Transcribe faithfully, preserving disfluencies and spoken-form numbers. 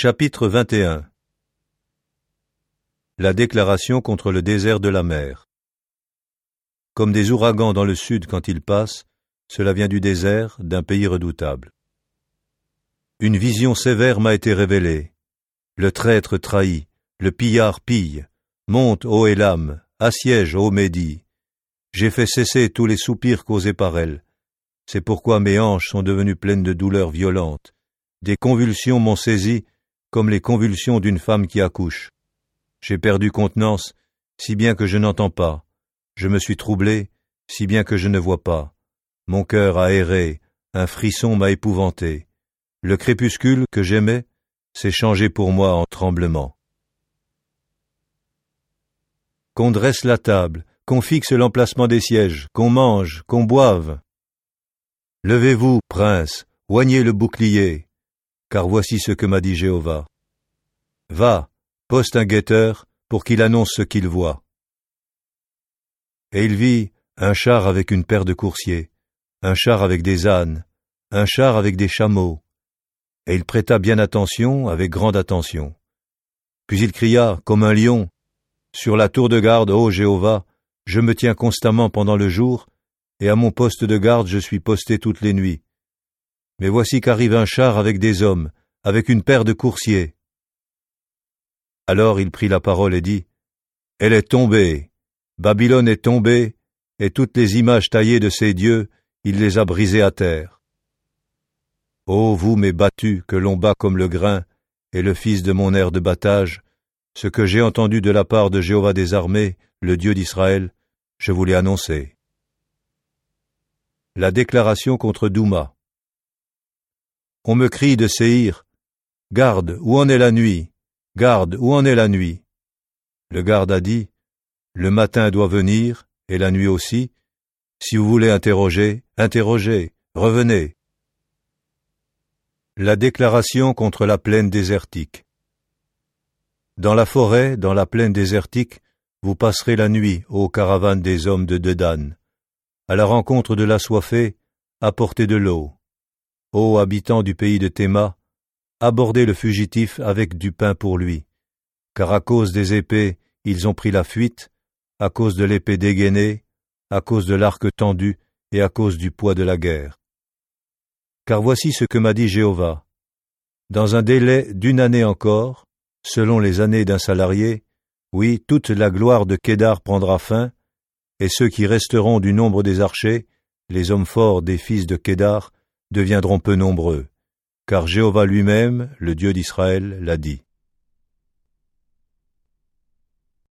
Chapitre vingt et un. La déclaration contre le désert de la mer. Comme des ouragans dans le sud quand ils passent, cela vient du désert, d'un pays redoutable. Une vision sévère m'a été révélée. Le traître trahit, le pillard pille, monte, ô Élam, assiège, ô Médie. J'ai fait cesser tous les soupirs causés par elle. C'est pourquoi mes hanches sont devenues pleines de douleurs violentes. Des convulsions m'ont saisi, comme les convulsions d'une femme qui accouche. J'ai perdu contenance, si bien que je n'entends pas. Je me suis troublé, si bien que je ne vois pas. Mon cœur a erré, un frisson m'a épouvanté. Le crépuscule que j'aimais s'est changé pour moi en tremblement. Qu'on dresse la table, qu'on fixe l'emplacement des sièges, qu'on mange, qu'on boive. Levez-vous, prince, oignez le bouclier, car voici ce que m'a dit Jéhovah. Va, poste un guetteur pour qu'il annonce ce qu'il voit. Et il vit un char avec une paire de coursiers, un char avec des ânes, un char avec des chameaux. Et il prêta bien attention, avec grande attention. Puis il cria, comme un lion, « Sur la tour de garde, ô Jéhovah, je me tiens constamment pendant le jour, et à mon poste de garde je suis posté toutes les nuits. Mais voici qu'arrive un char avec des hommes, avec une paire de coursiers. » Alors il prit la parole et dit, « Elle est tombée, Babylone est tombée, et toutes les images taillées de ses dieux, il les a brisées à terre. Ô vous mes battus, que l'on bat comme le grain, et le fils de mon aire de battage, ce que j'ai entendu de la part de Jéhovah des armées, le Dieu d'Israël, je vous l'ai annoncé. » La déclaration contre Douma. On me crie de Séhir, « Garde, où en est la nuit? Garde, où en est la nuit? » Le garde a dit, « Le matin doit venir, et la nuit aussi. Si vous voulez interroger, interrogez, revenez. » La déclaration contre la plaine désertique. Dans la forêt, dans la plaine désertique, vous passerez la nuit, ô caravane des hommes de Dedan. À la rencontre de l'assoiffé, apportez de l'eau. Ô habitants du pays de Théma, abordez le fugitif avec du pain pour lui. Car à cause des épées, ils ont pris la fuite, à cause de l'épée dégainée, à cause de l'arc tendu et à cause du poids de la guerre. Car voici ce que m'a dit Jéhovah. Dans un délai d'une année encore, selon les années d'un salarié, oui, toute la gloire de Kédar prendra fin, et ceux qui resteront du nombre des archers, les hommes forts des fils de Kédar, deviendront peu nombreux, car Jéhovah lui-même, le Dieu d'Israël, l'a dit.